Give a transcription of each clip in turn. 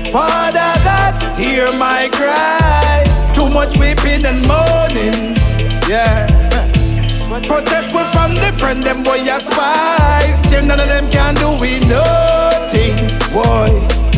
Father God, hear my cry. Too much weeping and moaning, yeah. Protect we from the friend, them boy a spies. Still none of them can do we nothing, boy.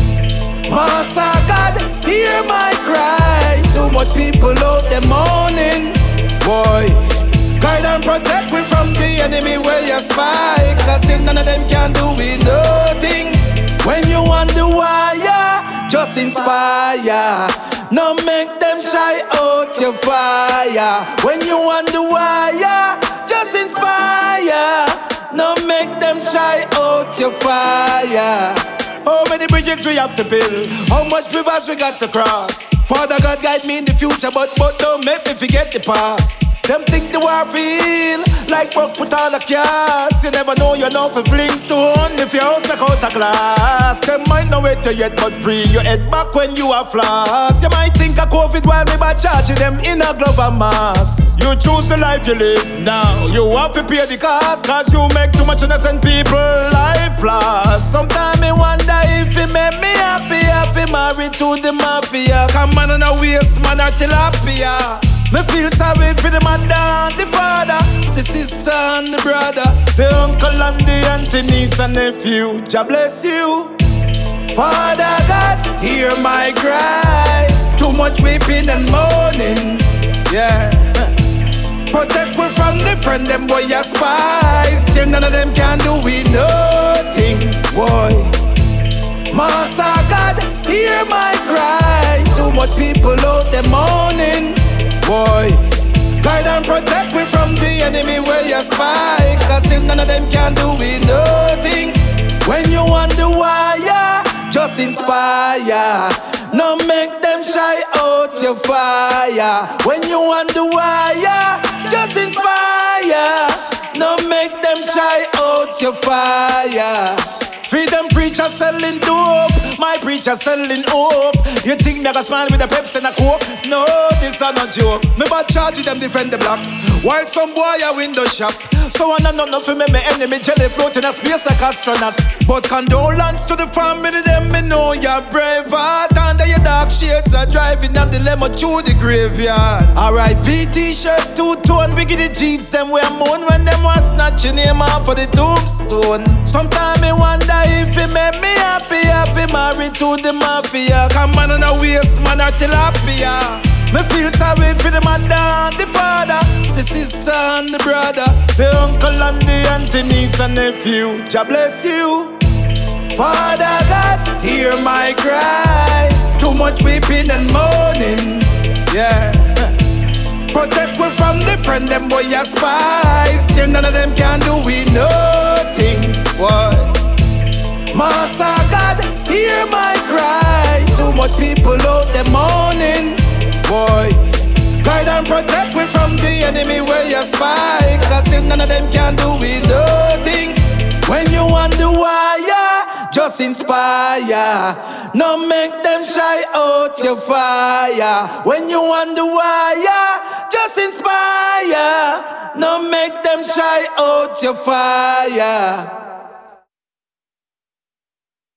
Master God, hear my cry. Too much people out there mourning, boy. Guide and protect me from the enemy where you spy. Cause still none of them can do we nothing. When you on the wire, just inspire. No make them try out your fire. When you on the wire, just inspire. No make them try out your fire. How many bridges we have to build? How much rivers we got to cross? Father God guide me in the future, but don't make me forget the past. Them think the war feel like broke foot on the cast. You never know you know for fling stone if your house knock out a glass. Them might know it yet, but pre your head back when you are floss. You might think of COVID while we bad charging them in a glove and mask. You choose the life you live now. You have to pay the cost, cause you make too much innocent people life lost. Sometimes me wonder if it make me happy, married to the mafia. Come on and a waste man or tilapia. Me feel sorry for the mother and the father, the sister and the brother, the uncle and the auntie, niece and nephew. Jah bless you. Father God, hear my cry. Too much weeping and moaning, yeah. Protect we from the friend, them boy a spies. Still none of them can do we nothing, boy. Master God, hear my cry. Too much people out there mourning, boy. Guide and protect me from the enemy where you spy. Cause still none of them can do we nothing. When you on the wire, just inspire. No make them try out your fire. When you on the wire, just inspire. No make them try out your fire. Freedom preacher selling dope, my preacher selling hope. You think me gonna smile with a Pepsi and a Coke? No, this is not joke. Me bad charge them defend the block, while some boy a window shop. So I know nothing me enemy jelly float in a space like astronaut. But condolence to the family, them me know you're brave heart. Under your dark shades are driving down the limo through the graveyard. R.I.P. t-shirt, two-tone, biggie jeans. Them wear moon when them was snatching him off for the tombstone. Sometimes me wonder if it make me happy, married to the mafia. Come on and a waste man or tilapia. Me feel sorry for the mother and the father, the sister and the brother, the uncle and the auntie, niece and nephew. Jah bless you. Father God, hear my cry. Too much weeping and moaning, yeah. Protect we from the friend, them boy a spies. Still none of them can do we nothing, boy. Master God, hear my cry. Too much people out there mourning, boy. Guide and protect me from the enemy where you spy. Cause still none of them can do we nothing. When you on the wire, just inspire. No make them try out your fire. When you on the wire, just inspire. No make them try out your fire.